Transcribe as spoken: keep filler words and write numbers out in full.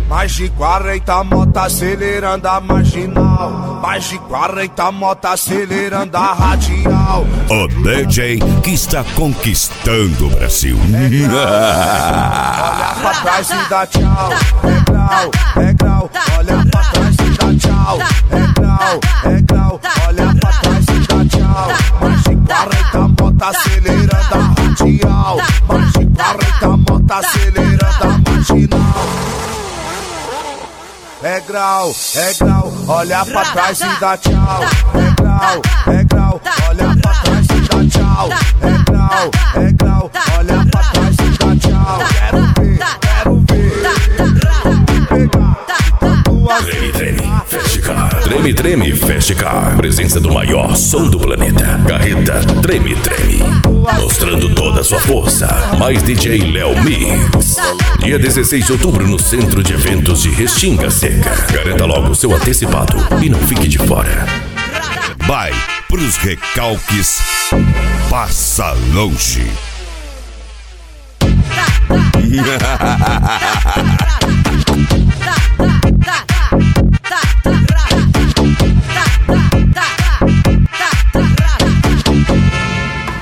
Mais de quarenta motos acelerando a marginal. Mais de quarenta motos acelerando a radial. O D J que está conquistando o Brasil. É grau, olha pra trás e dá tchau. É grau, é grau, olha pra trás e dá tchau. É grau, é grau, olha pra trás e dá tchau. Mais de quarenta motos acelerando a radial. Mais de quarenta motos acelerando a marginal. É grau, é grau, olha pra trás e dá tchau. É grau, é grau, olha pra trás e dá tchau. É grau, é grau, olha pra trás e dá tchau. Quero ver, quero ver. Pegar. Treme, treme, Festicar. Treme, treme, Festicar. Presença do maior som do planeta. Carreta Treme, treme. Mostrando toda a sua força. Mais D J Léo Mix. Dia dezesseis de outubro no Centro de Eventos de Restinga Seca. Garanta logo o seu antecipado e não fique de fora. Vai pros recalques. Passa longe.